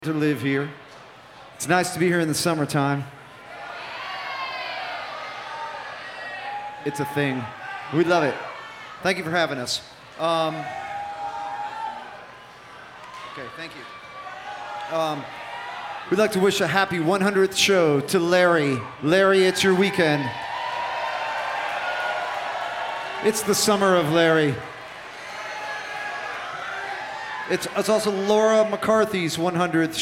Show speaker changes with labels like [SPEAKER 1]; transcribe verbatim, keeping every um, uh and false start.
[SPEAKER 1] to live here. It's nice to be here in the summertime. It's a thing. We love it. Thank you for having us. Um, okay, thank you. Um, we'd like to wish a happy one hundredth show to Larry. Larry, it's your weekend. It's the summer of Larry. It's, it's also Laura McCarthy's one hundredth